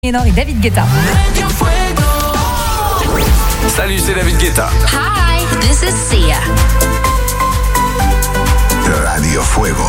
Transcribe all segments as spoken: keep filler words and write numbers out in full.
Et David Guetta. Salut, c'est David Guetta. Hi, this is Sia. Radio Fuego.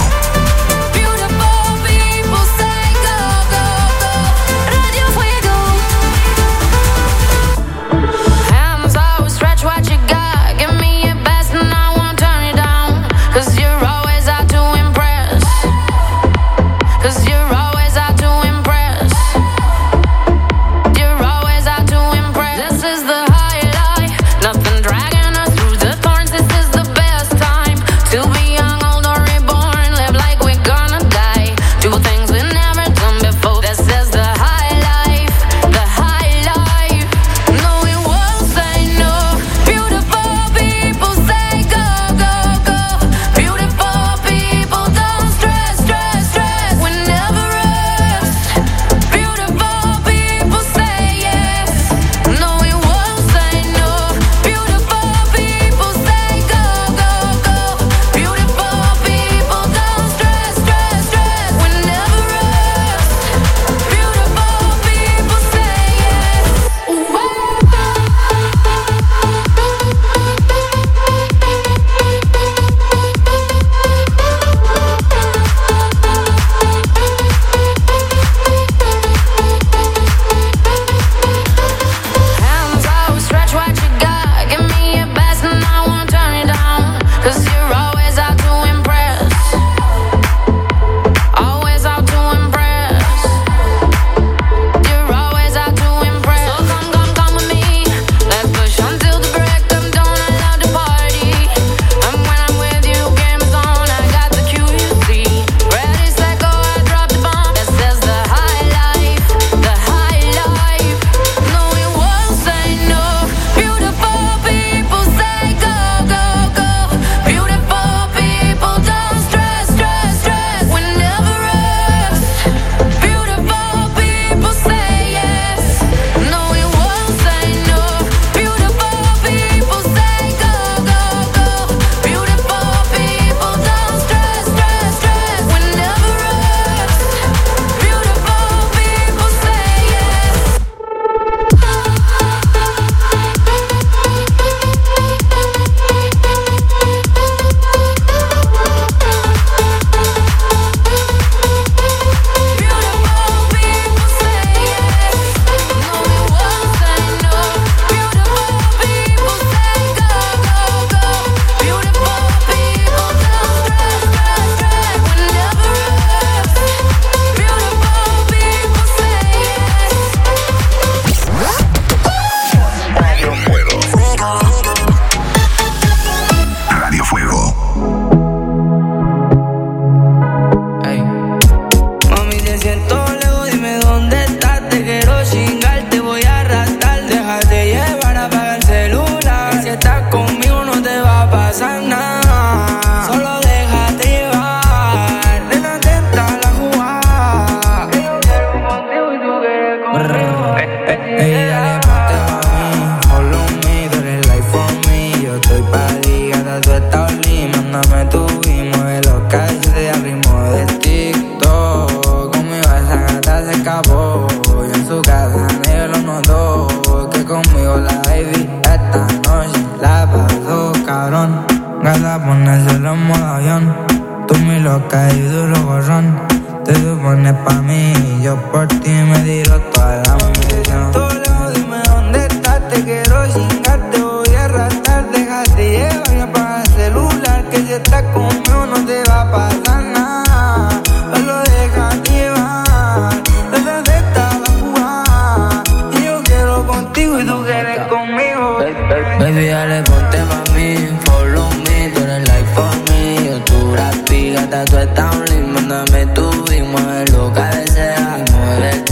Baby, dale, ponte pa' mí, follow me, tú eres like for me. Yo tu rapi, gata, tú estás un link, mándame tu beat, mueve lo que deseas, mueve el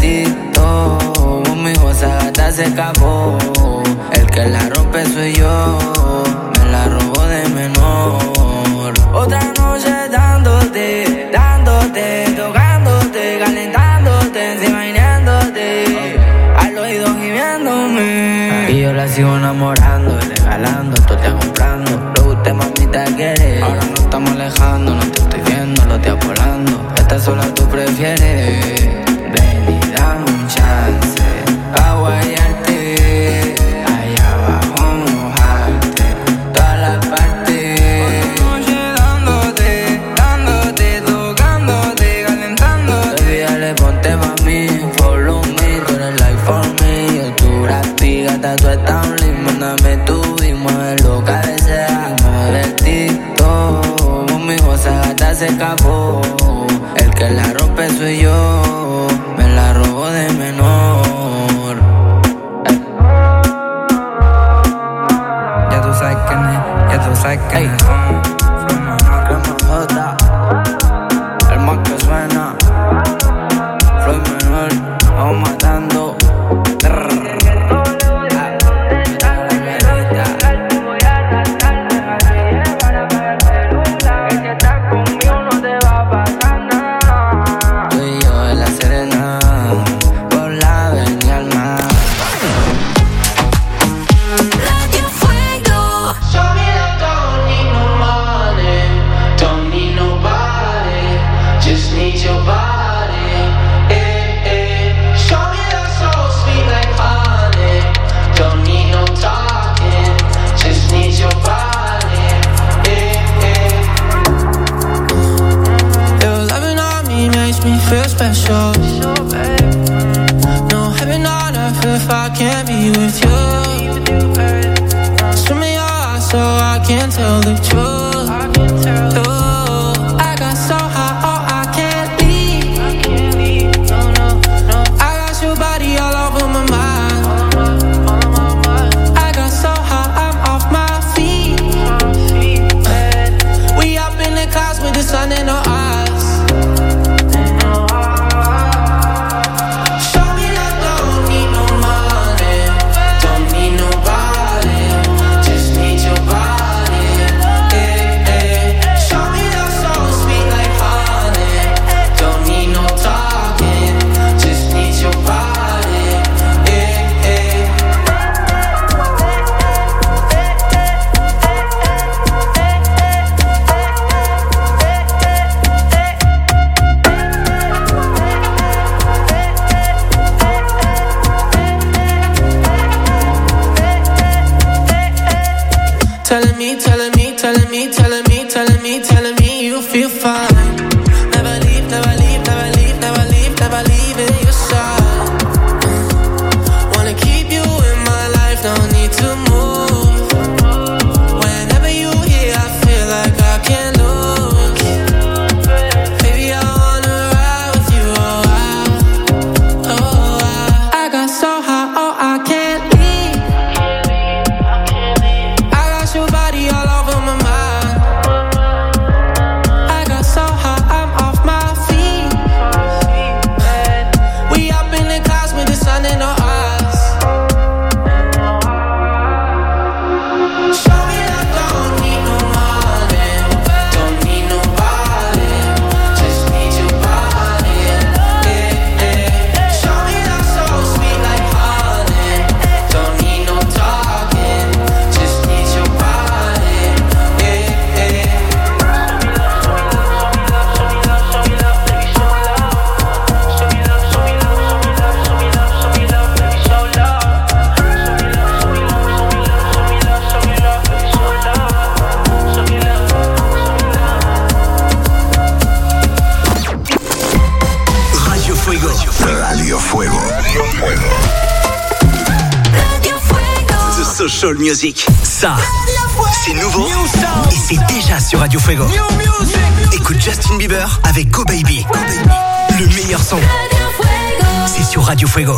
TikTok. Conmigo esa gata se escapó, el que la rompe soy yo, me la robó de menor. Otra noche dándote, dándote, tocándote, calentándote, encima imaginándote, al oído gimiéndome. Y yo la sigo enamorando, regalando, esto te comprando. Lo que usted mamita quiere, ahora nos estamos alejando, no te estoy viendo, lo estoy volando. Esta sola tú prefieres, ven y dame un chance. special. No heaven on earth if I can't be with you. Swim in your eyes so I can tell the truth. Ooh, I got so high, oh I can't leave. No, no, no. I got your body all over my mind. I got so high, I'm off my feet. We up in the clouds with the sun in our eyes. Telling me, telling me, telling me, telling me, telling me, telling me you feel fine. Never leave, never leave, never leave, never leave, never leave in your side. Wanna keep you in my life, no need to move. Whenever you here, I feel like I can't lose. Baby, I wanna ride with you, oh I, oh I. I got so high, oh I can't leave. I got your body all over my mind. I got so high, I'm off my feet. We up in the clouds with the sun in our eyes. Show me that don't need no money, don't need nobody, just need your body. Yeah, yeah. Show me that so sweet like honey, don't need no talking, just need your body. Yeah, yeah. Radio Fuego. Radio Fuego. The Social Music. Ça, c'est nouveau et c'est déjà sur Radio Fuego. Écoute Justin Bieber avec Go Baby. Le meilleur son, c'est sur Radio Fuego.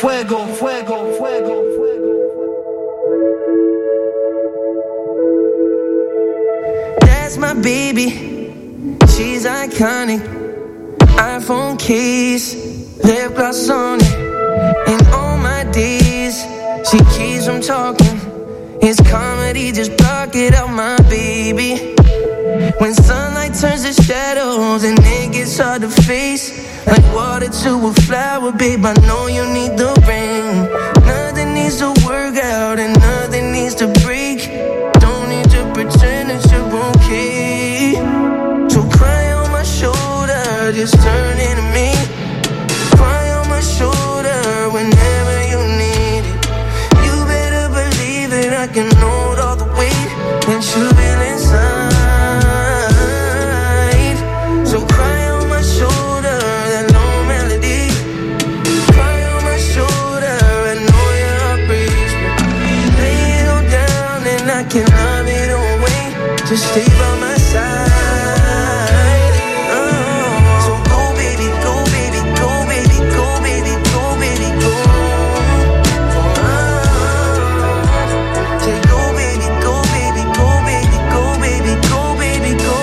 That's my baby, she's iconic. iPhone case, lip gloss on it. In all my days, she keeps from talking. It's comedy, just block it out, my baby. When sunlight turns to shadows and it gets hard to face, like water to a flower, babe, I know you need the rain. Nothing needs to work out and nothing needs to break. Don't need to pretend that you're okay. So cry on my shoulder, just turn into me. Cry on my shoulder whenever you need it. You better believe that I can hold all the weight that you feel inside. So cry on my shoulder, that low melody. Cry on my shoulder, I know your heart breaks, but lay it all down and I can love it away. Just stay by my side. Oh, so go baby, go baby, go baby, go baby, go baby, go. Oh, say go baby, go baby, go baby, go baby, go baby, go.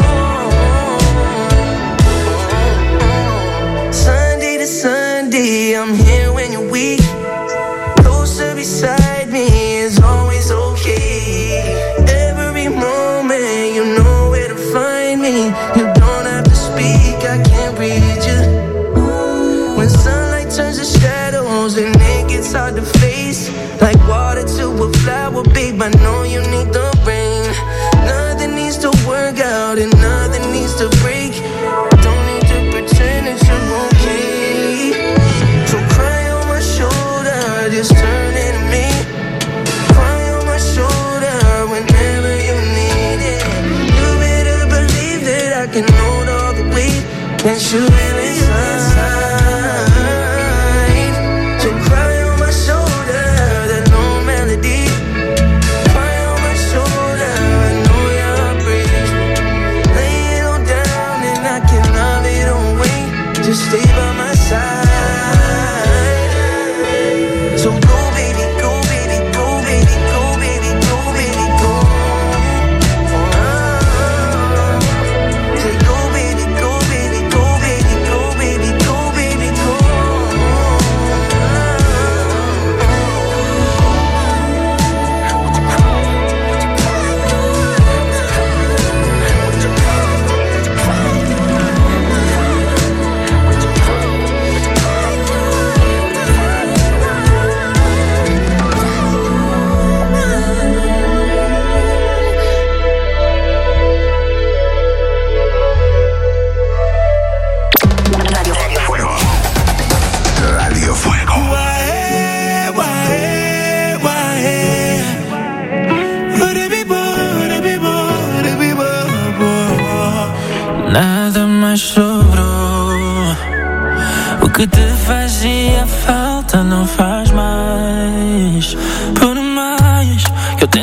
Sunday to Sunday, I'm here when you're weak. Closer beside me is always okay. Every moment you know where to find me. You don't have to speak, I can't read you. When sunlight turns to shadows and it gets hard to face, like water to a flower, babe, I know you need the rain. Nothing needs to work out and nothing needs to break. Don't need to pretend that you're okay. So cry on my shoulder, just turn into me. Cry on my shoulder whenever you need it. You better believe that I can hold all the weight that you feel inside.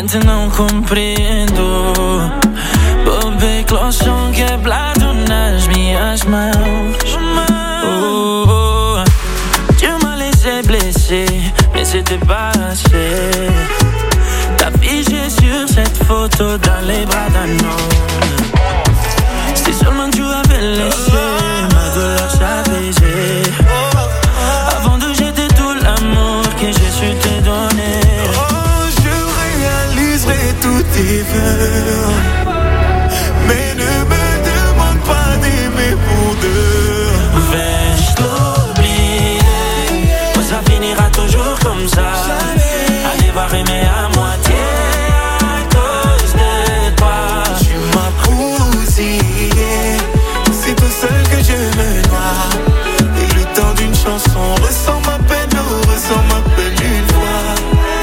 realmente não compreendo. Bobei clochão quebrado nas minhas mãos. Oh, oh. Tu m'as laissé blessé, mais c'était pas assez. T'as figé sur cette photo dans les bras d'un homme. Si seulement tu avais laissé ma douleur s'apaiser, avant de jeter tout l'amour que j'ai su te donner. Oh, je réaliserai tous tes vœux, mais ne me demande pas d'aimer pour deux. Vais-je t'oublier, ou ça finira toujours comme ça? Allez voir aimer à moitié à cause de toi. Tu m'as bousillé, c'est tout seul que je me noie. Et le temps d'une chanson ressent ma peine, oh, ressent ma peine une fois.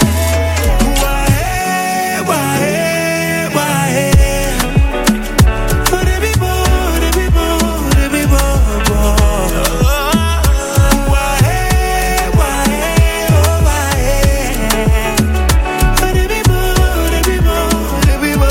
Ouais, ouais, ouais. Oh, des bibos, des bibos, des bibos, ouais, ouais, oh, ouais. Oh, des bibos, des bibos, des bibos.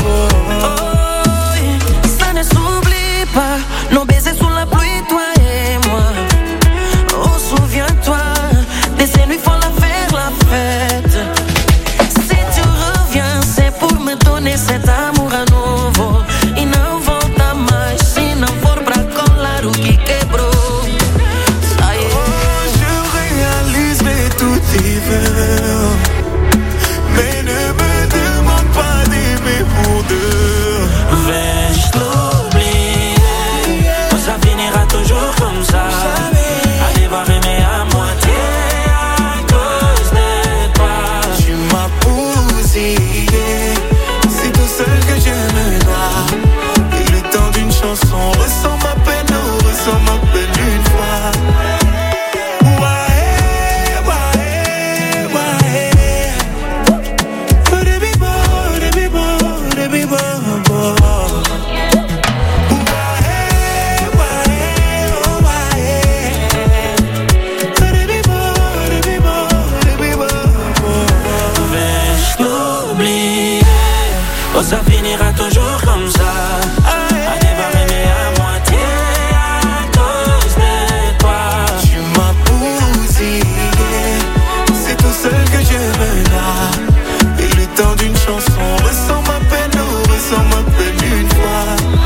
Oh, ça ne s'oublie pas, nos baisers sous la pluie, toi et moi. Oh, souviens-toi, de ces nuits folles à faire la fête. Si tu reviens, c'est pour me donner cet amour à nouveau. E não volta mais, se não for pra colar o que quebrou. Ai, Oh, je réaliserai tous tes vœux, mais ne me demande pas d'aimer pour deux. vais-je t'oublier, ou ça finira toujours comme ça? Allez voir aimer à moitié à cause de toi. Tu m'as bousillé, c'est tout seul que je me noie. Et le temps d'une chanson ressent ma peine, oh, ressent ma peine une fois. Ouais, ouais, ouais. Oh, des bibos, des bibos, des bibos. Vais-je t'oublier, ou ça finira toujours comme ça? Allez voir aimer à moitié à cause de toi. Tu m'as bousillé, c'est tout seul que je me noie. Et le temps d'une chanson ressent ma peine, oh, ressent ma peine une fois.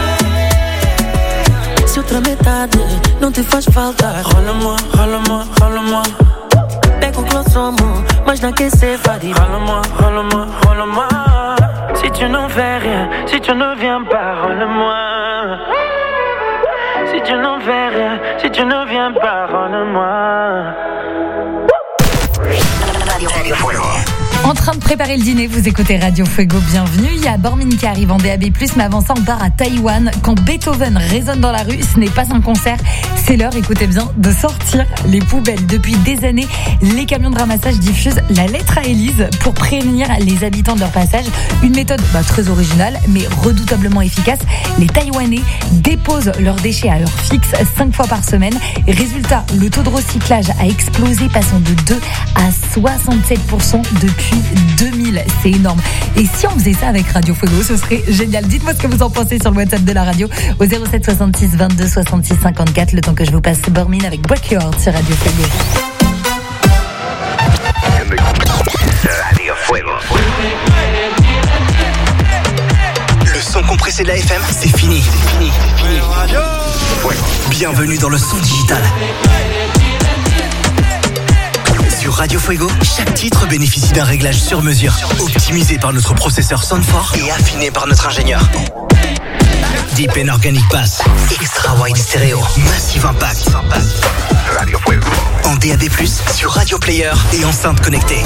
Se outra metade não te faz falta, rola-moi, rola-moi, rola-moi. Pega o clossomo, mas não quer ser fadi. Rola-moi, rola-moi, rola-moi. Si tu n'en fais rien, si tu ne viens pas, rola-moi. Si tu n'en fais rien, si tu ne viens pas, rola-moi. En train de préparer le dîner, vous écoutez Radio Fuego, bienvenue. Il y a Bormin qui arrive en D A B plus, mais avant ça, on part à Taïwan. Quand Beethoven résonne dans la rue, ce n'est pas un concert, c'est l'heure, écoutez bien, de sortir les poubelles. Depuis des années, les camions de ramassage diffusent la lettre à Élise pour prévenir les habitants de leur passage. Une méthode bah, très originale, mais redoutablement efficace. Les Taïwanais déposent leurs déchets à l'heure fixe, cinq fois par semaine. Résultat, le taux de recyclage a explosé, passant de deux à soixante-sept pour cent depuis deux mille. C'est énorme. Et si on faisait ça avec Radio Fuego, ce serait génial. Dites-moi ce que vous en pensez sur le WhatsApp de la radio au zéro sept soixante-six vingt-deux soixante-six cinquante-quatre. Le temps que je vous passe Bormin avec Break Your Heart sur Radio Fuego. Radio Fuego. Le son compressé de la F M, c'est fini. Fini. Fini. Bienvenue dans le son digital. Sur Radio Fuego, chaque titre bénéficie d'un réglage sur mesure, optimisé par notre processeur Soundfort et affiné par notre ingénieur. Deep and Organic Bass, Extra Wide Stereo, Massive Impact. Radio Fuego. En D A B plus, sur Radio Player et enceinte connectée.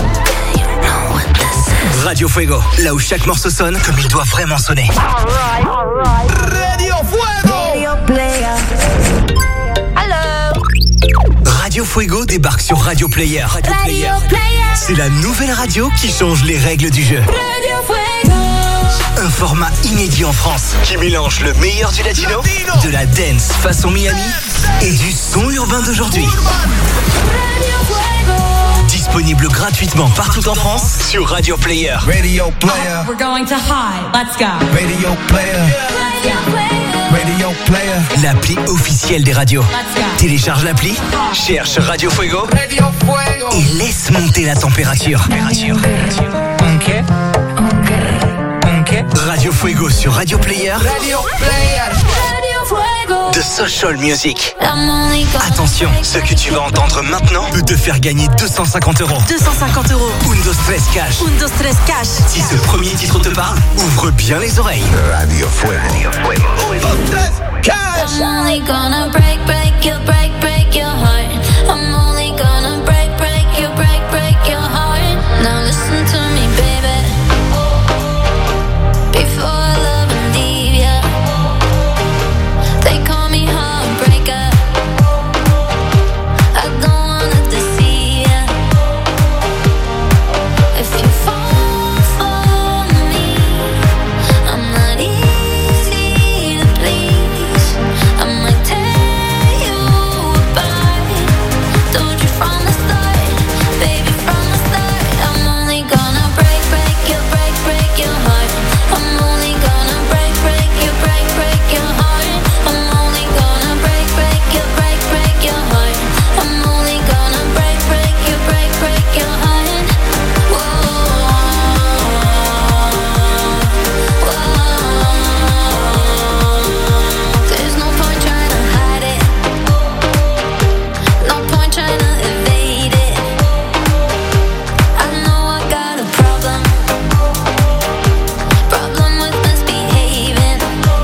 Radio Fuego, là où chaque morceau sonne comme il doit vraiment sonner. Radio Fuego. Radio Player. Hello. Radio Fuego débarque sur Radio Player. Radio, Radio Player. Player. C'est la nouvelle radio qui change les règles du jeu. Radio Fuego. Un format inédit en France qui mélange le meilleur du latino, de la dance façon Miami et du son urbain d'aujourd'hui. Disponible Disponible gratuitement partout en France sur Radio Player. Radio Player. We're going to high. Let's go. Radio Player. Radio Player. L'appli officielle des radios. Télécharge l'appli, cherche Radio Fuego et laisse monter la température. température. Okay. Okay. Radio Fuego sur Radio Player. Radio Player. De Social Music. Attention, ce que tu vas entendre maintenant peut te faire gagner deux cent cinquante euros. deux cent cinquante euros. Undo Stress Cash. Undo Stress Cash. Si ce premier titre te parle, ouvre bien les oreilles. Radio Fuego. Radio Fuego. Undo Stress Cash. I'm only gonna break, break you, break, break your heart. I'm only gonna break, break you, break, break your heart. Now listen to me, baby. Before I love and leave ya, they call me heartbreaker. I don't wanna deceive ya. If you fall for me, I'm not easy to please. I might tear you apart. Told you from the start, baby, from the start. I'm only gonna break, break you, break, break your heart. I'm only gonna break, break you, break, break your heart. I'm only gonna break, break you, break, break your heart. I'm only gonna break, break you, break, break your heart. Whoa, whoa. There's no point trying to hide it. No point trying to evade it. I know I got a problem. Problem with misbehaving.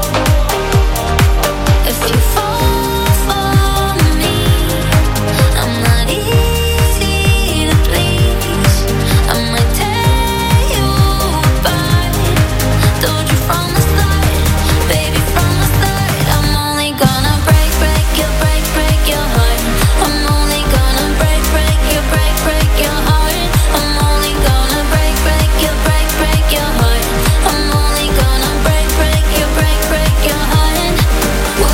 If you fall for me, I'm not easy to please. I might tear you apart. Told you from the start, baby, from the start. I'm only gonna break, break you, break, break your heart. I'm only gonna break, break you, break, break your heart. I'm only gonna break, break you, break, break your heart. I'm only gonna break, break you, break, break your heart. Whoa,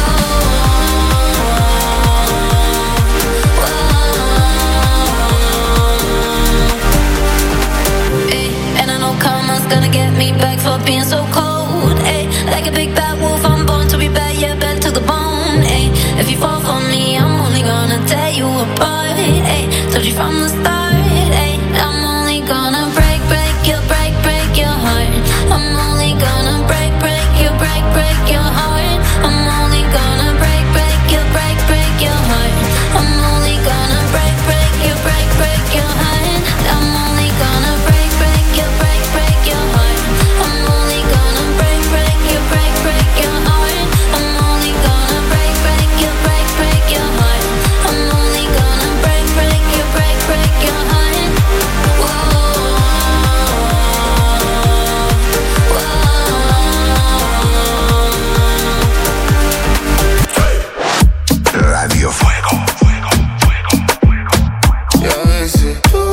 whoa. Ay, and I know karma's gonna get me back for being so cold. Ay, like a big bad wolf, I'm born to be bad, yeah, bad to the bone. Ay, if you fall for me, I'm only gonna tear you apart. Ay, told you from the start. Ay, I'm only gonna break, break you, break, break your heart. I'm only gonna break, break you, break, break your heart. I'm only gonna break, break you, break, break your heart. I'm only gonna break, break you, break, break your heart. I'm only gonna break, break you, break, break your heart. I'm only gonna break, break you, break, break your heart. I'm only gonna break, break you, break, break your heart. I'm only gonna break, break you, break, break your heart. Whoa, whoa. Radio Fuego. Fuego. Fuego. Fuego. Yo dice,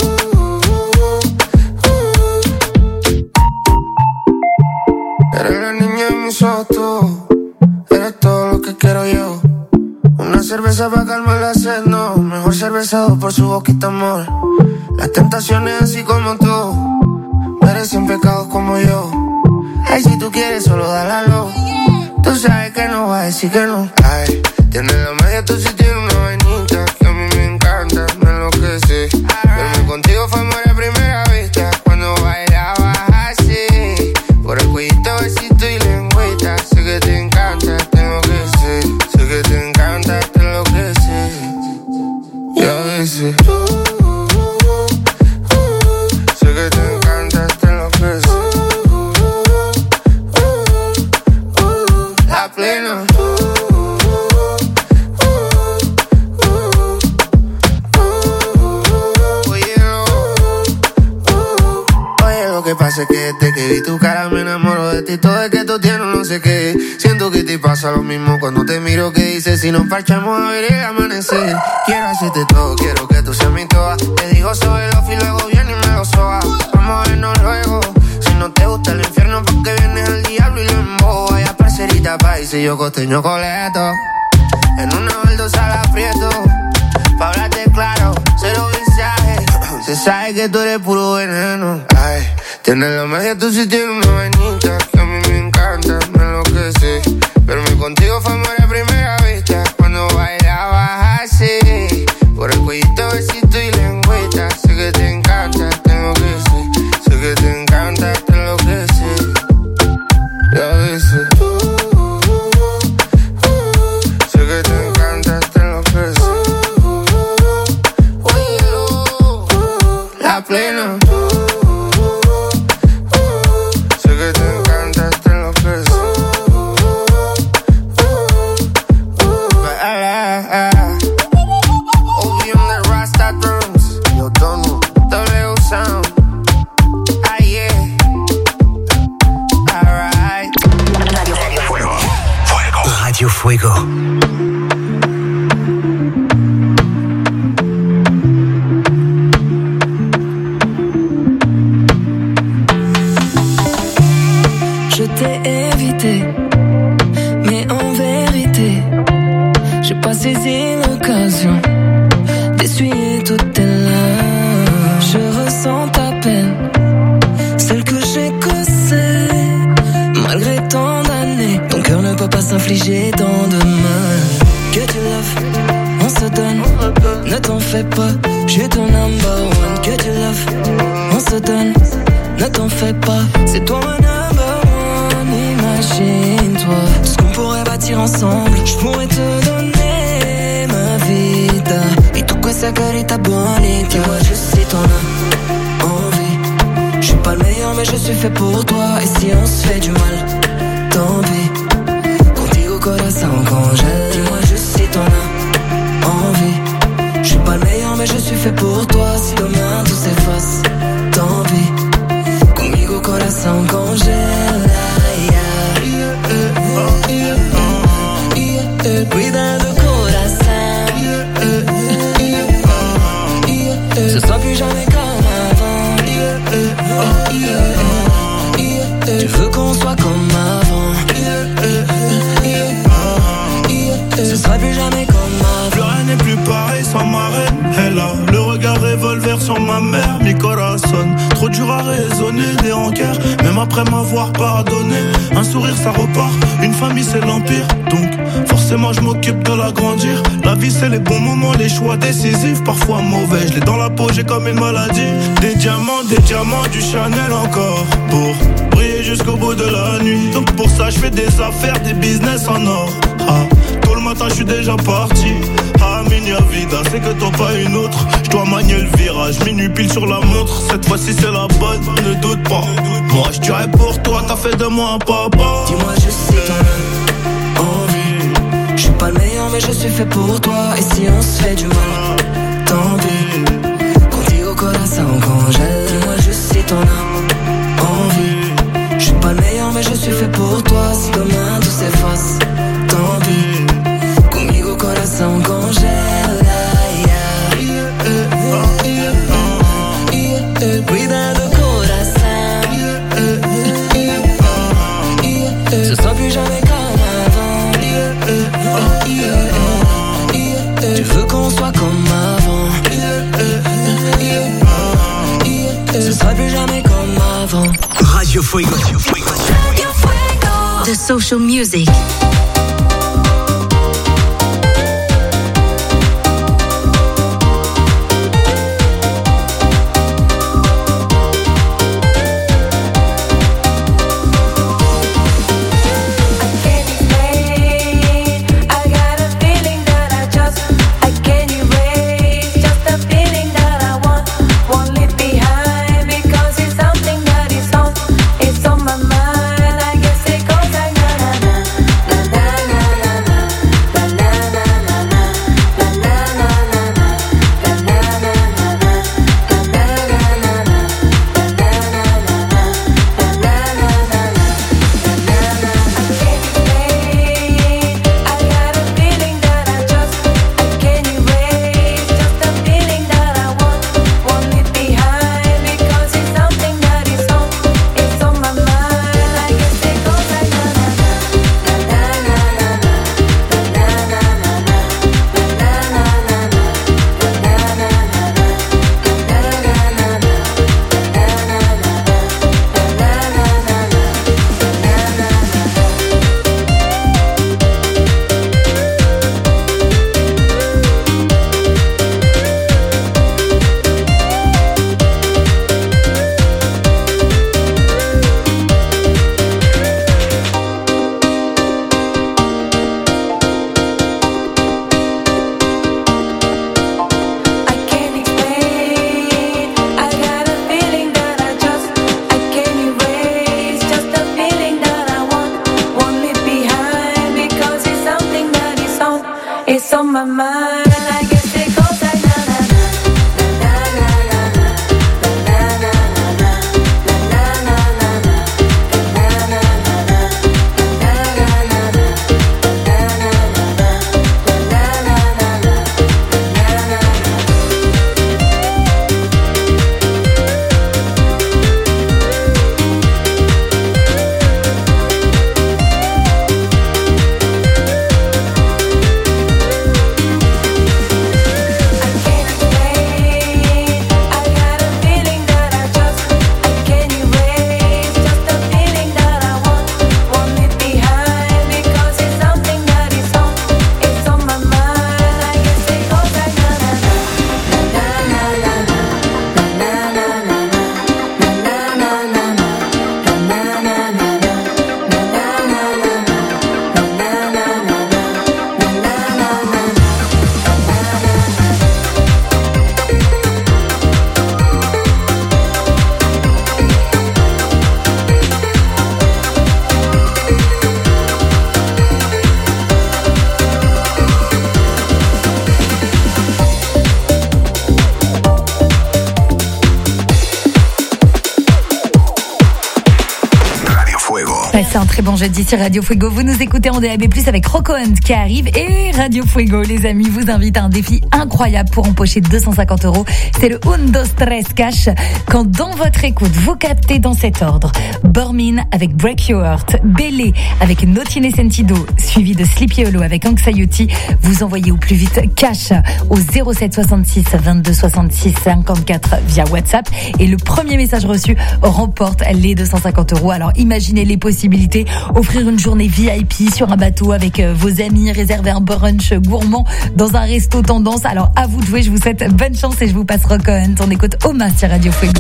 eres la niña de mis ojos, eres todo lo que quiero yo. Una cerveza para calmar la sed, no. Mejor cervezado por su boquita, amor. Las tentaciones así como tú merecen pecados como yo. Ay, si tú quieres solo dálalo. Tú sabes que no va a decir que no. Ay, tienes la media, tú sí tienes una vainita que a mí me encanta, me enloquece. Verme contigo fue amor a primera vista cuando bailabas así. Por el cuellito, besito y lengüita. Sé que te encanta, te enloquece. Sé que te encanta, te enloquece. Yo dice, sé que te encanta, te enloquece. La plena. Lo que pasa es que desde que vi tu cara me enamoro de ti. Todo es que tú tienes no sé qué. Siento que te pasa lo mismo cuando te miro. Que dices si nos parchamos a ver el amanecer. Quiero hacerte todo, quiero que tú seas mi toa. Te digo sobre los y luego viene y me lo soba. Vamos a vernos luego. Si no te gusta el infierno porque vienes al diablo y lo embobo. Vaya parcerita país y yo costeño coleto. En una baldosa la aprieto. Pa' hablarte claro, cero mensaje. Se Sabes que tú eres puro veneno. Ay, tienes la magia, tú sí tienes una vainita que a mí me encanta, me enloquece. Pero mi contigo fue amor a primera vista. Cuando bailabas así, por el cuellito, besito y lengüeta. Sé que te encanta, te enloquece. Sé que te encanta, te enloquece. Y a veces uh, uh, uh, uh, sé que te encanta, te enloquece. Uh, uh, uh, uh, la plena. Radio Fuego. Je t'ai évité, mais en vérité, j'ai pas saisi l'occasion d'essuyer toutes tes larmes. Je ressens ta peine, celle que j'ai causée, malgré tant d'années. Ton cœur ne peut pas s'infliger tant de mal. Que tu love, on se donne, ne t'en fais pas, je suis ton number one. Que tu love, on se donne, ne t'en fais pas, c'est toi mon number one. Imagine-toi ce qu'on pourrait bâtir ensemble. Je pourrais te donner ma vida y tu questa carita bonita. Dis-moi juste si t'en as envie. Je suis pas le meilleur mais je suis fait pour toi. Et si on se fait du mal, tant pis. Contigo corazón congèle. Dis-moi juste si t'en as envie. Je suis pas le meilleur mais je suis fait pour toi. Si demain tout s'efface, tant pis. Conmigo corazón congèle. Cuidado coração, ce sera plus jamais comme avant. Tu veux qu'on soit comme avant, ce sera plus jamais comme avant. Plus rien n'est plus pareil sans ma reine. Elle a le regard revolver sur ma mère. Mi corazón, trop dur à raisonner. Des rancœurs, même après m'avoir pardonné. Un sourire ça repart, une famille c'est l'empire. Donc forcément je m'occupe de l'agrandir. La vie c'est les bons moments, les choix décisifs. Parfois mauvais, je l'ai dans la peau, j'ai comme une maladie. Des diamants, des diamants, du Chanel encore. Pour briller jusqu'au bout de la nuit. Donc pour ça je fais des affaires, des business en or. Ah, tôt le matin je suis déjà parti. Ah minha vida, c'est que t'en pas une autre. Je dois manier le virage, minuit pile sur la montre. Cette fois-ci c'est la bonne, ne doute pas. Moi je dirais pour toi, t'as fait de moi un papa. Dis-moi juste si t'en as envie. Je suis pas le meilleur mais je suis fait pour toi. Et si on se fait du mal, tant pis. Contigo corazón congèle. Dis-moi juste si t'en as envie. Je suis pas le meilleur mais je suis fait pour toi. Si demain tout s'efface, tant pis. Conmigo corazón congèle. Cuidado coração, ce sera plus jamais comme avant. Tu veux qu'on soit comme avant, ce sera plus jamais comme avant. Radio Fuego. The social music. It's on my mind, I guess it goes like na na na na na. très bon jeudi sur Radio Fuego. Vous nous écoutez en D A B plus, avec Rocco Hunt qui arrive. Et Radio Fuego, les amis, vous invite à un défi incroyable pour empocher deux cent cinquante euros. C'est le un, dos, tres cash. Quand dans votre écoute, vous captez dans cet ordre Bormin avec Break Your Heart, Bélé avec Naughty and Sentido, suivi de Sleepy Hollow avec Anxiety, vous envoyez au plus vite cash au zéro sept soixante-six vingt-deux soixante-six cinquante-quatre via WhatsApp. Et le premier message reçu remporte les deux cent cinquante euros. Alors imaginez les possibilités. Offrir une journée V I P sur un bateau avec vos amis, réserver un brunch gourmand dans un resto tendance. Alors à vous de jouer, je vous souhaite bonne chance et je vous passe Rocco Hunt. On écoute Oma sur Radio Fuego.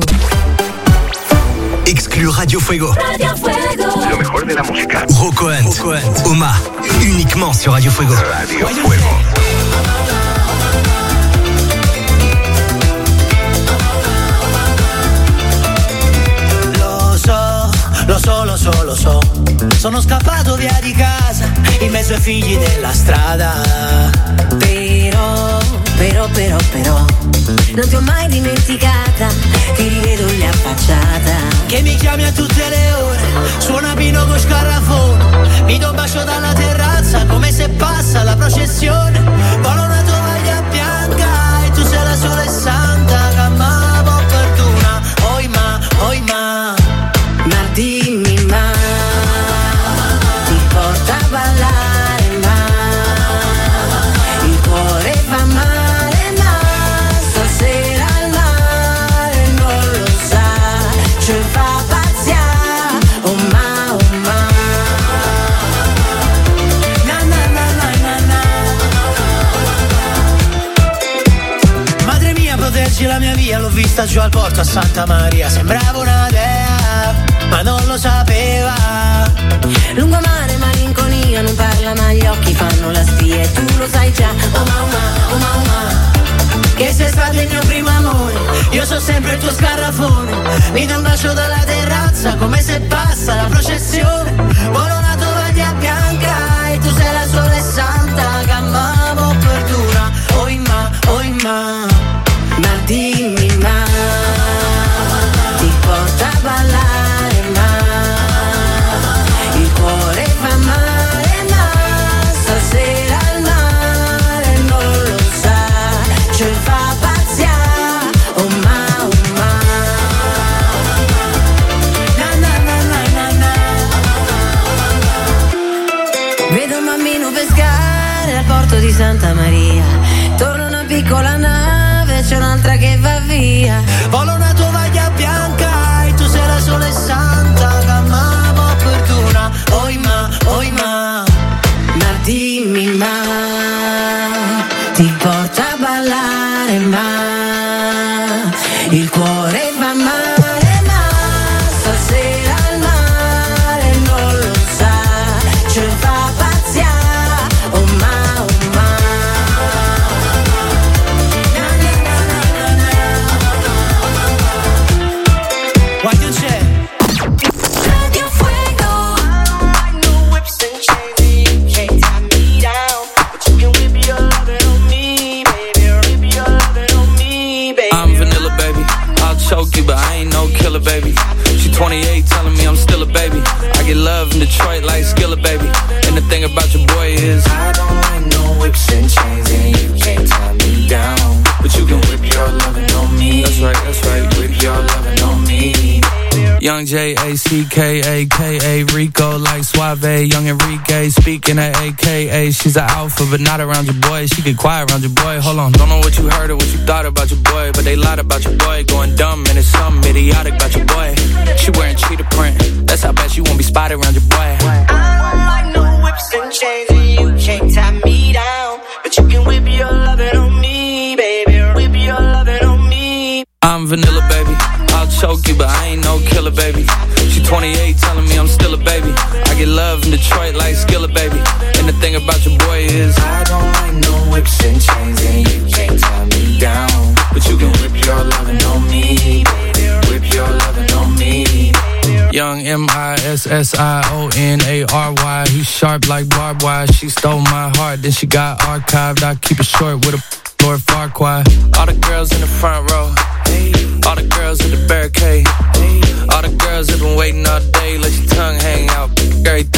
Exclu Radio Fuego. Radio Fuego. Lo mejor de la música. Rocco Hunt, Oma, uniquement sur Radio Fuego. Radio Fuego. Lo so, lo so, lo so. Sono scappato via di casa in mezzo ai figli della strada. Però, però, però, però non ti ho mai dimenticata, ti rivedo lì affacciata. Che mi chiami a tutte le ore, suona Pino con scarrafone. Mi do un bacio dalla terrazza come se passa la processione. Volo una tovaglia bianca e tu sei la sola e santa. Camma po' fortuna, oi ma, oi ma. Ma dimmi ma, ti porta a ballare ma, il cuore fa male ma, stasera al mare non lo sa, ci fa pazziare, oh ma, oh ma. Na na na na na na. Madre mia proteggi la mia via, l'ho vista giù al porto a Santa Maria, sembrava una dea ma non lo sapeva. Lungomare, malinconia, non parla ma gli occhi fanno la spia e tu lo sai già, oh mamma, oh mamma. Che sei stato il mio primo amore, io so sempre il tuo scarrafone. Mi do un bacio dalla terrazza come se passa la processione. Volo una tovaglia bianca e tu sei la sola e santa. Cammavo fortuna, oi ma, oi ma. Ma dimmi ma, ti porta a ballare ma, il cuore fa male ma, stasera al mare non lo sa, ci fa pazziare, oh ma, oh ma. Na na na na na na. Vedo un bambino pescare al porto di Santa Maria, torna una piccola nave, c'è un'altra che va via. Volo una tovaglia bianca e tu sei la sola e santa. Cammavo fortuna, oi ma, oi ma. Ma dimmi ma, ti porta a ballare ma, il cuore fa male ma, stasera al mare non lo sa, ci fa pazziare, oh ma, oh ma. Guardi c'è. Radio Fuego. I'm vanilla, baby. I'll choke you, but I ain't no killer, baby. She twenty-eight, telling me I'm still a baby. I get love in Detroit like Skilla, baby. And the thing about your boy is I don't like no whips and chains, and you can't tie me down. But you can whip your lovin' on me. That's right, that's right, whip your lovin' on me. Young J A C K A K A Rico like Suave, young Enrique speaking at A K A. She's an alpha but not around your boy. She get quiet around your boy. Hold on, don't know what you heard or what you thought about your boy, but they lied about your boy. Going dumb and it's something idiotic about your boy. She wearing cheetah print. That's how bad she won't be spotted around your boy. I don't like no whips and chains, and you can't tie me down. But you can whip your lovin' on me, baby. Whip your lovin' on me. I'm vanilla, baby. I'll choke you, but I ain't no killer, baby. She twenty-eight, telling me I'm still a baby. I get love in Detroit like Skilla, baby. And the thing about your boy is I don't like no whips and chains, and you can't tie me down. But you can whip your lovin' on me, baby. Whip your lovin' on me. Young M I S S I O N A R Y. He's sharp like barbed wire. She stole my heart, then she got archived. I keep it short with a Lord Farquaad. All the girls in the front row, all the girls in the barricade, all the girls have been waiting all day. Let your tongue hang out, everything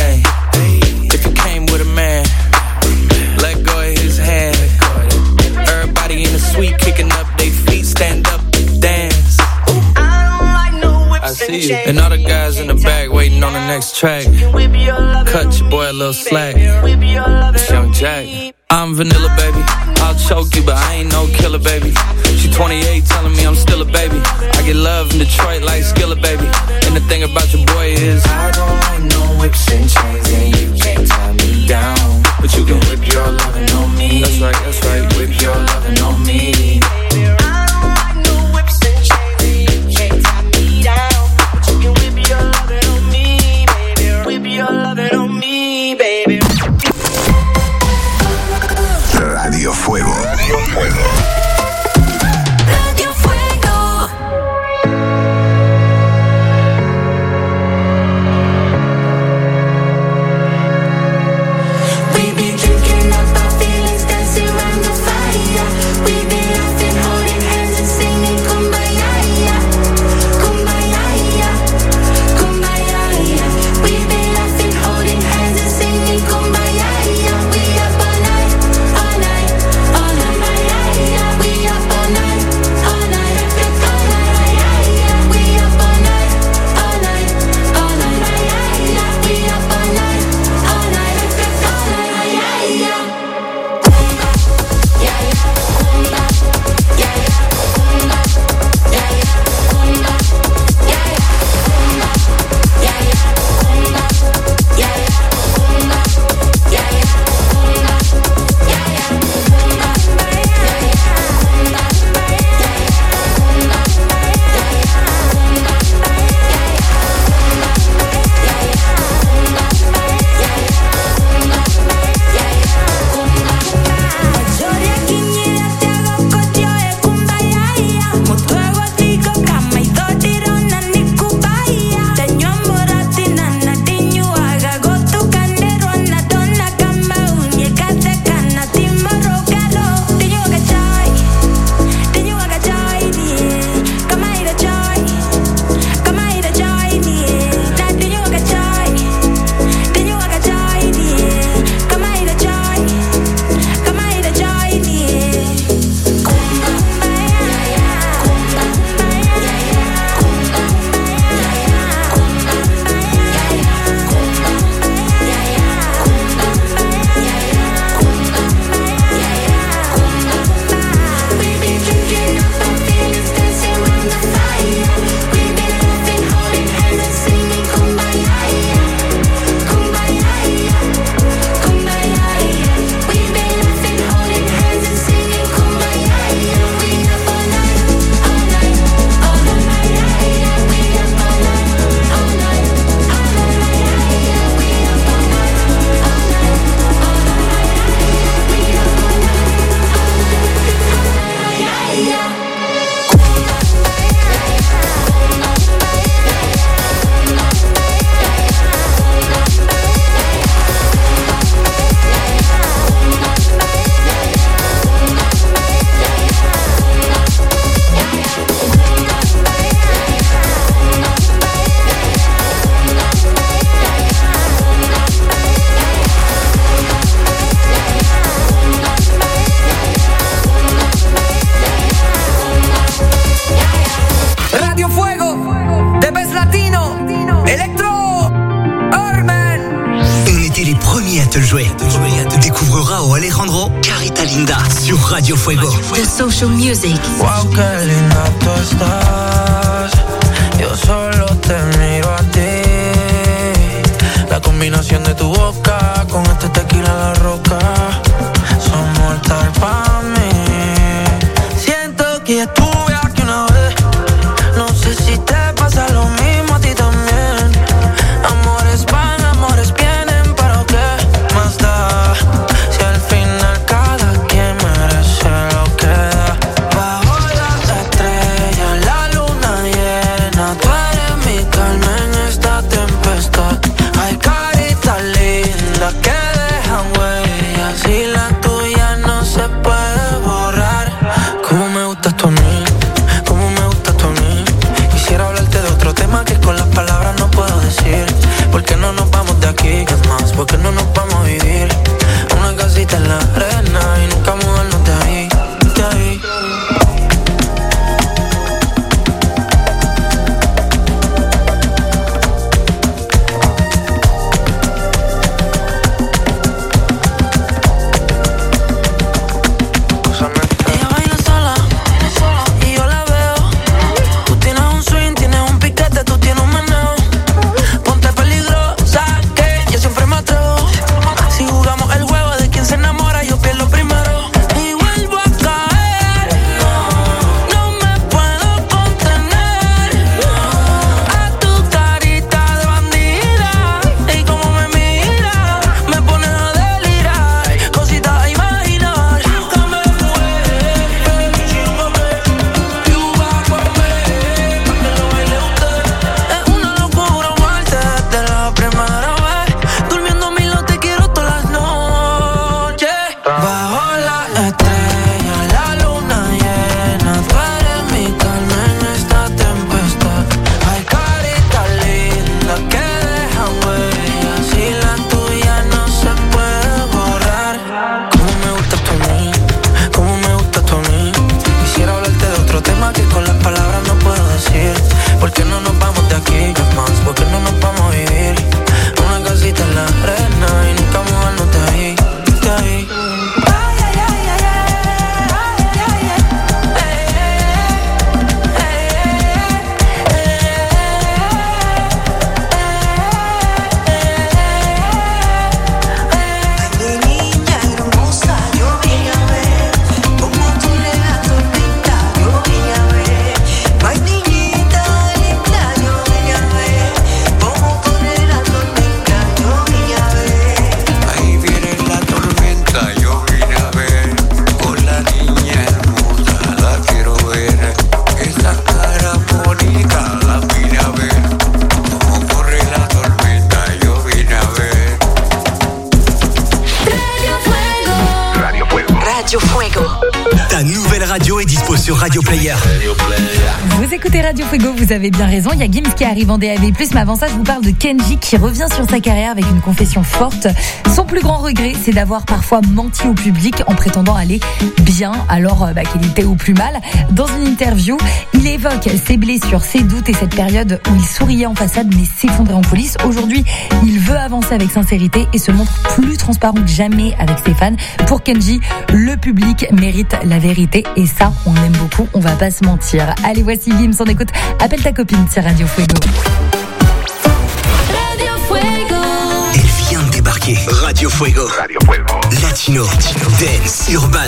see you. And all the guys in the back waiting on the next track. Cut your boy a little slack. It's Young Jack. I'm vanilla, baby. I'll choke you, but I ain't no killer, baby. She twenty-eight, telling me I'm still a baby. I get love in Detroit like Skillet, baby. And the thing about your boy is I don't like no whips and chains, and you can't tie me down. But you can whip your lovin' on me. That's right, that's right. Whip your lovin' on me. Radio Fuego. Radio Fuego. Radio Fuego. We be drinking up our feelings, dancing around the fire. We be laughing, holding hands and singing kumbaya, kumbaya, kumbaya. We be laughing, holding hands and singing kumbaya. We up all night, all night, all night. We up all night, all night, all night. We up all night, all night, all night. We up all night, all night, all night. Sur Radio Fuego. The Social Music. Wow, qué linda tú estás. Yo solo te miro a ti. La combinación de tu boca con este tequila a la roca son mortal para mí. Siento que estuve aquí una vez. No sé si te pasa lo mismo a ti también. Amores van, amores vienen, pero ¿qué más da? Si al final cada quien merece lo que da. Bajo las estrellas, la luna llena, tú eres mi calma en esta tempestad. Hay caritas lindas que dejan huellas y la tuya no se puede borrar. Como me gustas tú a mí, como me gustas tú a mí. Quisiera sur Radio Player. Vous écoutez Radio Fuego, vous avez bien raison. Il y a Gims qui arrive en D A B plus, mais avant ça, je vous parle de Kenji qui revient sur sa carrière avec une confession forte. Son plus grand regret, c'est d'avoir parfois menti au public en prétendant aller bien alors bah, qu'il était au plus mal. Dans une interview, il évoque ses blessures, ses doutes et cette période où il souriait en façade mais s'effondrait en coulisses. Aujourd'hui, il veut avancer avec sincérité et se montre plus transparent que jamais avec ses fans. Pour Kenji, le public mérite la vérité et ça, on aime beaucoup, on va pas se mentir. Allez, voici Gims, on écoute Appelle ta copine sur Radio Fuego. Radio Fuego. Elle vient de débarquer. Radio Fuego. Radio Fuego. Latino, dance, urban.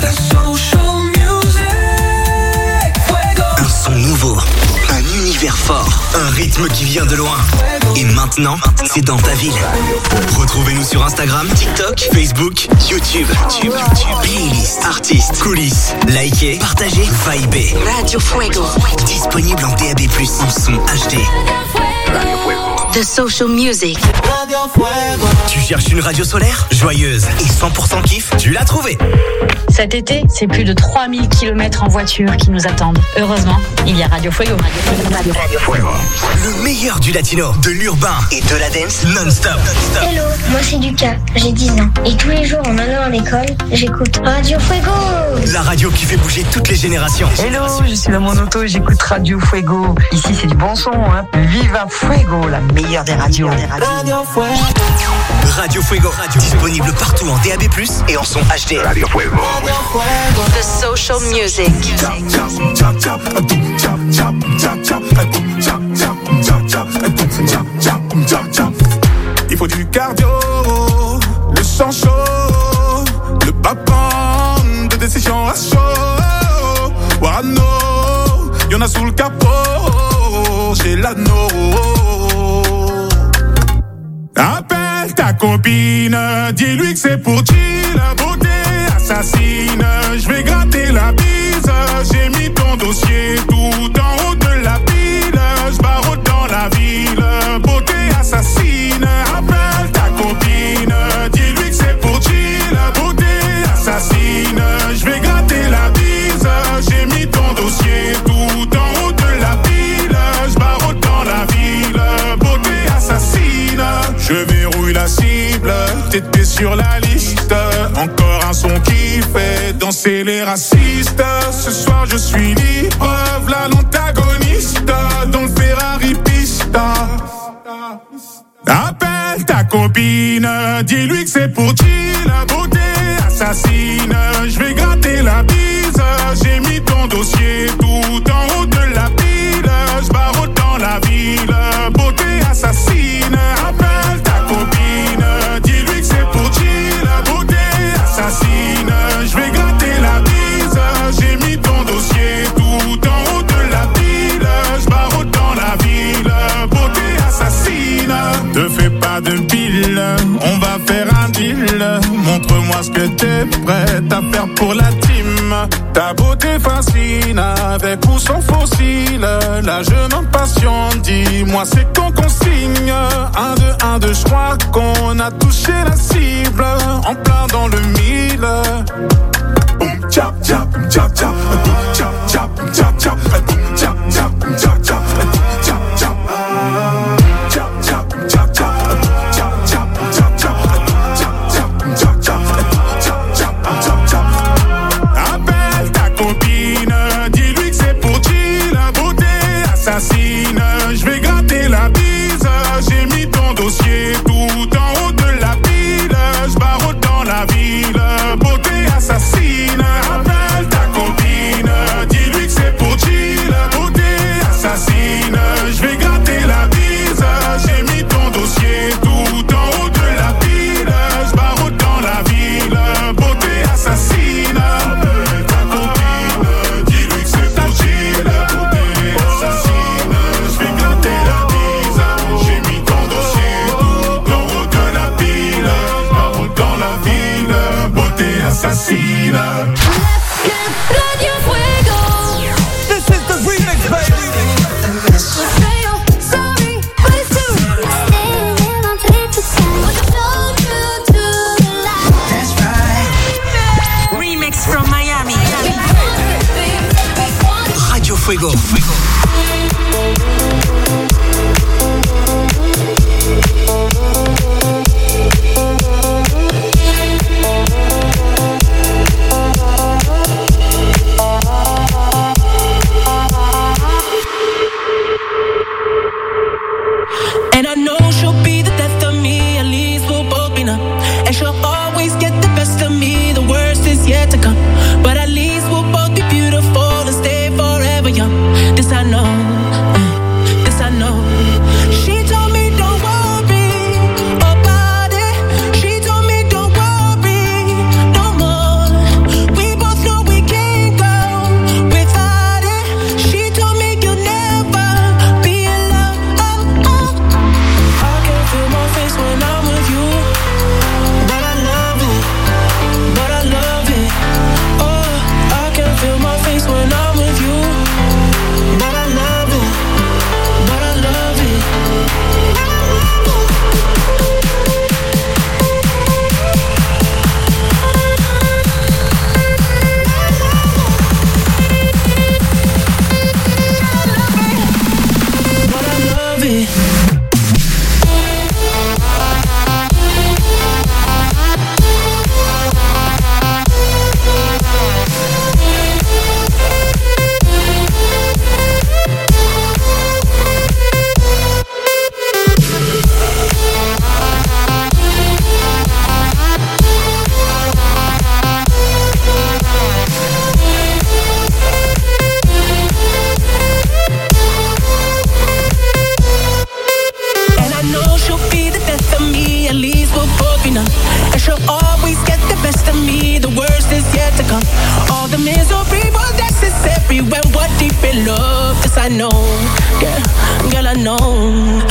Un son nouveau. Un univers fort. Un rythme qui vient de loin. Et maintenant, c'est dans ta ville. Retrouvez-nous sur Instagram, TikTok, Facebook, YouTube. YouTube, YouTube. Playlist, artistes, coulisses. Likez, partagez, vibez. Radio Fuego. Disponible en D A B plus, en son H D. The Social Music. Tu cherches une radio solaire, joyeuse et cent pour cent kiff? Tu l'as trouvée. Cet été, c'est plus de trois mille kilomètres en voiture qui nous attendent. Heureusement, il y a Radio Fuego. Radio Fuego. Radio Fuego. Le meilleur du latino, de l'urbain et de la dance non-stop. Hello, moi c'est Lucas, j'ai dix ans. Et tous les jours en allant à l'école, j'écoute Radio Fuego. La radio qui fait bouger toutes les générations. Hello, je suis dans mon auto et j'écoute Radio Fuego. Ici c'est du bon son, hein. Viva Fuego, la meilleure des radios. Radio Fuego. Radio Fuego, radio disponible partout en D A B plus, et en son H D. Radio Fuego. The Social Music. Il faut du cardio, le sang chaud, le battement de décision à chaud. Warano, y'en a sous le capot, j'ai l'anneau. Appelle ta copine, dis-lui que c'est pour chill, beauté assassine. Je vais gratter la bise, j'ai mis ton dossier tout en haut de la pile. Je barre dans la ville, beauté assassine. Appelle ta copine, dis-lui que c'est pour chill, beauté assassine. Je vais gratter la bise, j'ai mis ton dossier tout en haut de la pile. Je barre dans la ville, beauté assassine. Je verrouille la cible, t'étais sur la liste. Encore un son qui fait danser les racistes. Ce soir je suis libre, v'là l'antagoniste dans le Ferrari pista. Appelle ta copine, dis-lui que c'est pour chill, beauté assassine. Je vais gratter la bise, j'ai mis ton dossier tout en haut de la pile. Je barre dans la ville, beauté assassine. Appelle ta copine, dis-lui que c'est pour chill, beauté assassine. Je vais gratter la bise, j'ai mis ton dossier tout en haut de la pile. Je barre dans la ville, beauté assassine. Te fais pas de pile, on va faire un deal. Montre-moi ce que t'es prête à faire pour la team. Ta beauté fascine, avec ou sans fossile. La jeune impatiente, dis-moi c'est qu'on consigne. Un, deux, un, deux, je crois qu'on a touché la cible. En plein dans le mille. Boum, tchap, tchap, tchap, tchap. Boum, tchap, tchap, tchap, tchap. Boum, tchap, tchap, tchap, tchap. Tchap, tchap. Tchap, tchap, tchap, tchap. Tchap, tchap, tchap, tchap. Tchap, tchap, tchap, tchap. Tchap, tchap. Appelle ta copine, dis-lui que c'est pour chill, beauté assassine. Je vais gratter la bise, j'ai mis ton dossier tout en haut de la pile. Je barre dans la ville, beauté assassine. Appelle ta copine, dis-lui que c'est pour chill, beauté assassine. Je vais gratter la bise, j'ai mis ton dossier tout en haut de la pile. Je barre dans la ville, beauté assassine. Appelle ta copine, dis-lui que c'est pour chill, beauté assassine. Je vais gratter la I know, girl, girl, I know.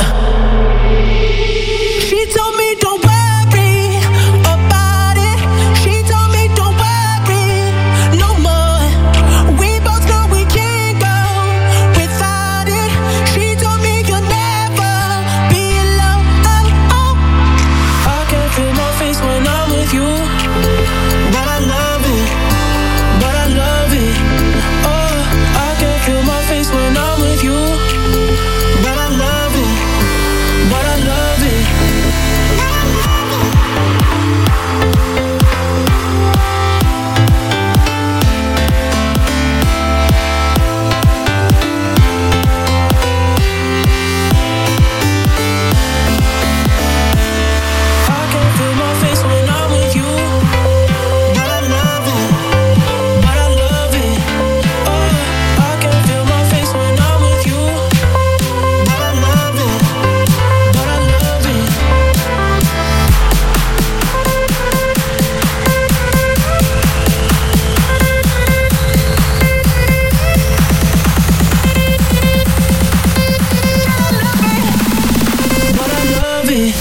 She told me don't worry about it. She told me don't worry no more. We both know we can't go without it. She told me you'll never be alone. Oh, oh. I can feel my face when I'm with you, but I love it, but I love it. Oh, I can feel my face when I'm with you, but I love it, but I love it. I can feel my face when I'm with you, but I love it, but I love it. Oh, I can feel my face when I'm with you, but I love it, but I love it. But I love it.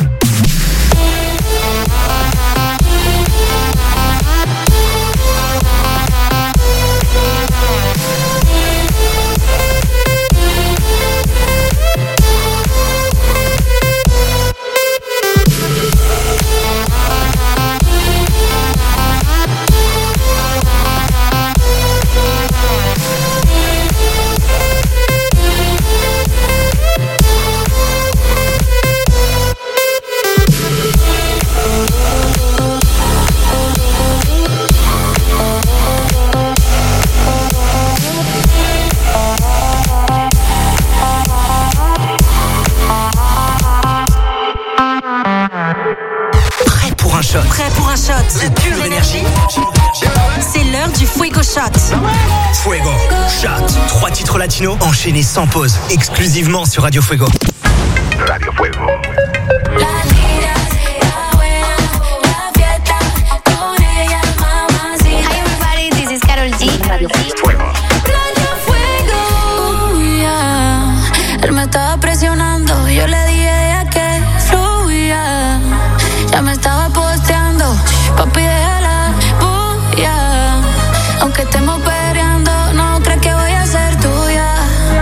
Prêt pour un shot. Prêt pour un shot De pure énergie. C'est l'heure du Fuego Shot. Fuego Shot. Trois titres latinos enchaînés sans pause, exclusivement sur Radio Fuego. Radio Fuego. Hi everybody, this is Karol G. Fuego. Uh, yeah. Él me estaba presionando, yo le dije que fluya. Ya me estaba posteando, papi déjala, bulla. Aunque estemos peleando, no crees que voy a ser tuya.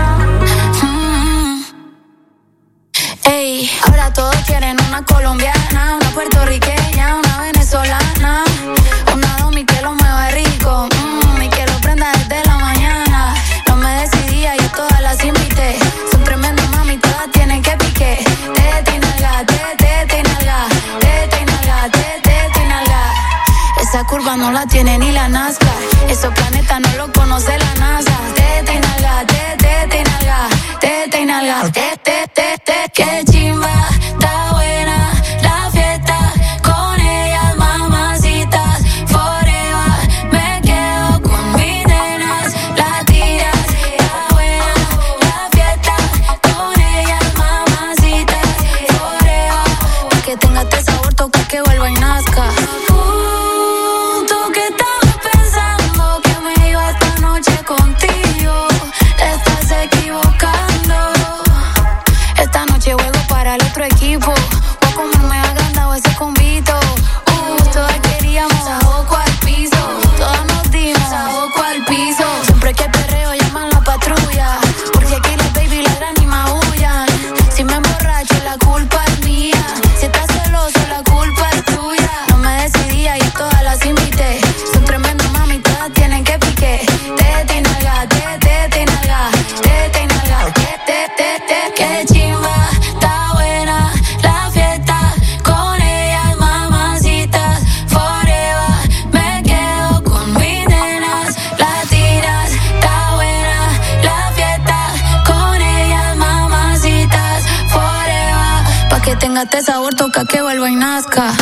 Mm. Ey, ahora todos quieren una colombiana, una puertorriqueña, una venezolana, una domi que lo mueva rico, mm, y que lo prenda desde la mañana. No me decidía, yo todas las invité. Son tremendas mami, todas tienen que pique. Tete y nalga, tete, tete y nalga, tete y nalga, tete, tete y nalga. Esa curva no la tiene ni la NASCAR. Esos planetas no lo conoce la NASA. Tete y nalga, tete, tete y nalga, tete y nalga, tete, tete. Qué chimba, está buena la fiesta. Con ellas mamacitas forever. Me quedo con mis nenas latinas. Está buena la fiesta. Con ellas mamacitas forever. Pa' que tenga este sabor, toca que vuelva y nazca. Uh, tú que estabas pensando que me iba esta noche contigo. Te estás equivocando. Esta noche juego para el otro equipo. Voy a comerme agandado ese convito. Uh, todas queríamos saoco al piso. Todas nos dimos saoco al piso. Siempre que perreo llaman la patrulla. Porque aquí las baby ladran y maullan. Si me emborracho la culpa es mía. Si estás celoso la culpa es tuya. No me decidía y todas las invité. Son tremendas mami, todas tienen que pique. Tete y nalga, tete, tete y nalga, tete y nalga, tete, tete. Qué chimba, está buena la fiesta. Con ellas mamacitas forever. Me quedo con mis nenas latinas. Está buena la fiesta. Con ellas mamacitas forever. Pa' que tenga este sabor, toca que vuelva y nazca.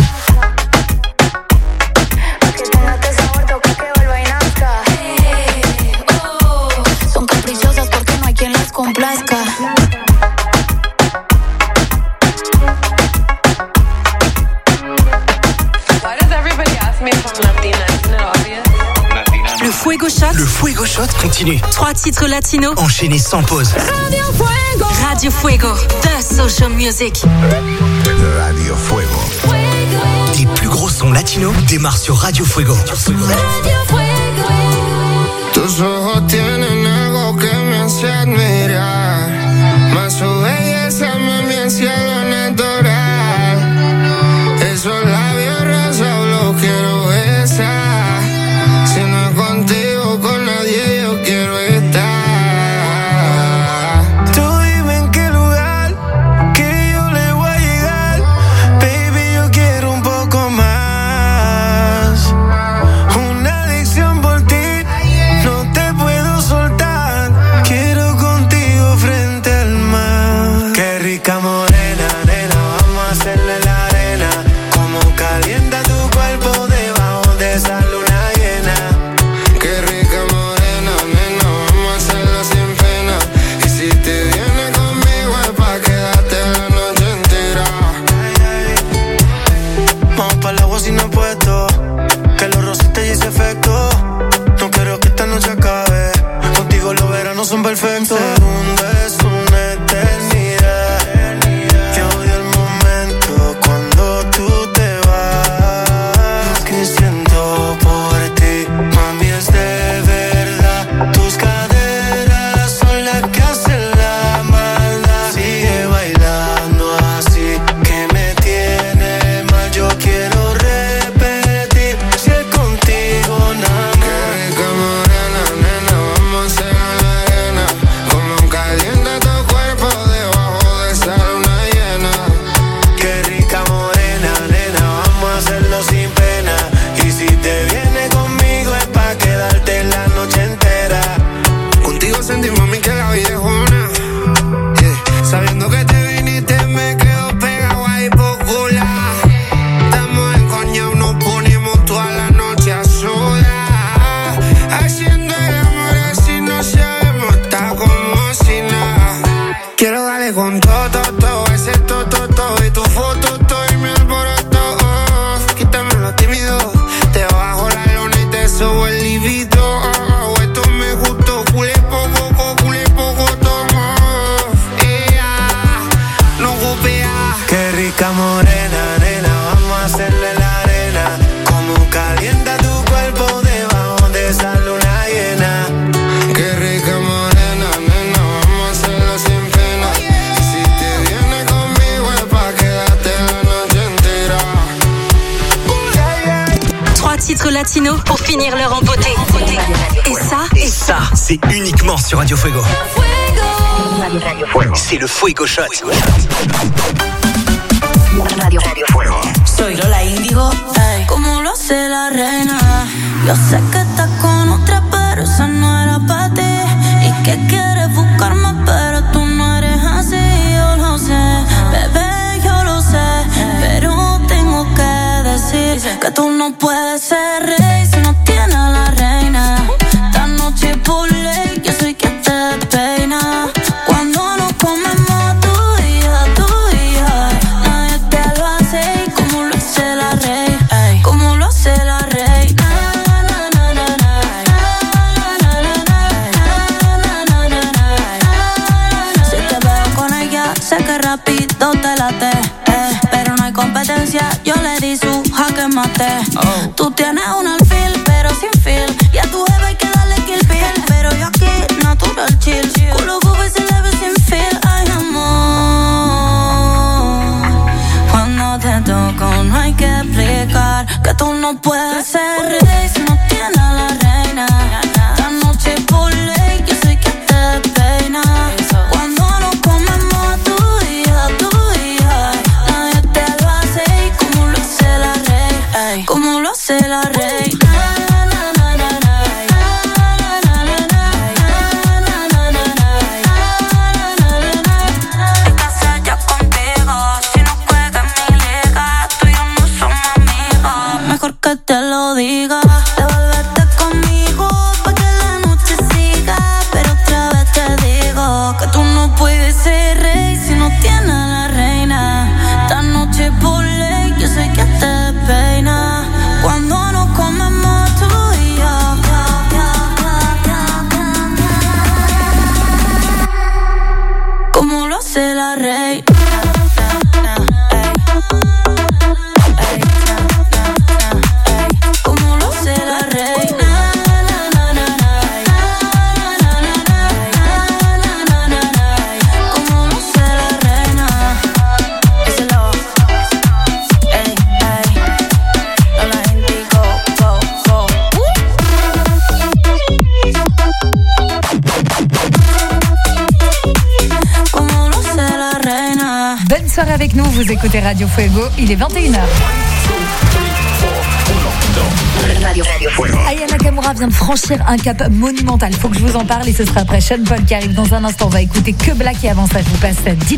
Pa' que tenga este sabor, toca que vuelva y nazca. Hey, oh. Son caprichosas porque no hay quien las complazca. Le Fuego Shot Le Fuego Shot continue. Trois titres latinos. Enchaînés sans pause. Radio Fuego. Radio Fuego, the social music. Radio Fuego. Les plus gros sons latinos démarrent sur Radio Fuego. Radio Fuego. Tus ojos tienen algo que me hace admirar, más su belleza me mi cielo natural. Esos labios rosas los quiero besar. Si no es contigo, con nadie yo quiero estar. Tú dime en qué lugar que yo le voy a llegar. Baby, yo quiero un poco más. Una adicción por ti. No te puedo soltar, quiero contigo frente al mar. Qué rica morena, nena, vamos a hacerle la arena. Como calienta tu cuerpo debajo de esa luna llena. Qué rica morena, nena, vamos a hacerlo sin pena. Y si te vienes conmigo es pa' quedarte la noche entera. Vamos pa' el agua sin apuesto, que los rosas te hice efecto. No quiero que esta noche acabe, contigo los veranos son perfectos. Un segundo es una eternidad. Yo odio el momento cuando tú te vas. Lo que siento por ti, mami, es de verdad. Tus caderas son las que hacen la maldad. Sigue bailando así, que me tiene mal. Yo quiero repetir, si es contigo nada más. Qué rica morena, nena, vamos a hacer la arena. Como calienta tu cuerpo debajo de esa luna llena. Qué rica morena, nena, vamos a hacerlo sin pena. Y si te vienes conmigo es pa' quedarte la noche entera. Contigo sentí, mami, que la vida es una. Yeah. Sabiendo que te viniste me quedo pegado ahí por cular. Estamos en coño, nos ponemos toda la noche a solas. Haciendo el amor así no sabemos, está como si nada. Quiero darle con todo, todo, todo, ese todo, todo, todo. Y tu foto, todo y mi alboroto. Oh, quítame lo tímido, te bajo la lona y te subo el libido. Oh, oh, esto me gustó, culé poco, culé poco, tomo. Yeah, no copia. Qué rica morena, nena, vamos a hacerle la arena. Como calienta tu cuerpo debajo de esa luna llena. Qué rica morena, nena, vamos a hacerlo sin pena. Y si te vienes conmigo es pa' quedarte la noche entera. Trois titres latinos pour finir l'heure en beauté. Et ça, Et ça, c'est uniquement sur Radio Fuego. C'est le Fuego Shot. Radio, Radio Fuego. Soy Lola Índigo, ey. Como lo hace la reina. Yo sé que estás con otra, pero esa no era para ti. Y que quieres buscarme, pero tú no eres así. Yo lo sé, bebé, yo lo sé. Pero tengo que decir que tú no puedes ser rey si no tienes a la reina. Esta noche por ley, yo soy quien te peina. Cuando nos comemos tú y yo, tú y yo, nadie te lo hace como lo hace la rey, ey, como lo hace la rey. Na, na, na, na, na, na, na, na, na, na, na, na. Si te veo con ella, sé que rápido te late, eh, pero no hay competencia, yo le di su jaque mate. Oh. Tú tienes un alfil, pero sin feel, y a tu jefe hay que darle kill pill, pero yo aquí natural chill, culo bobo y se le ve sin feel. Ay, amor, cuando te toco no hay que explicar que tú no puedes ser rey si no tienes a la reina. Esta noche por ley, yo soy quien te peina. Cuando nos comemos tú y yo, tú y yo, nadie te lo hace como lo hace la rey, ey, como lo hace la rey. Na, na, na, na, na. Mejor que te reina. Como lo hace la reina. Como lo hace la reina. Díselo. Ey, ey. No la gente go, go, go. Como lo hace la reina. Bonne soirée avec nous, vous écoutez Radio Fuego, il est vingt et une heures. Radio Fuego. Aya Nakamura vient de franchir un cap monumental. Faut que je vous en parle et ce sera après Sean Paul qui arrive dans un instant. On va écouter que Black et avant ça, je vous passe dix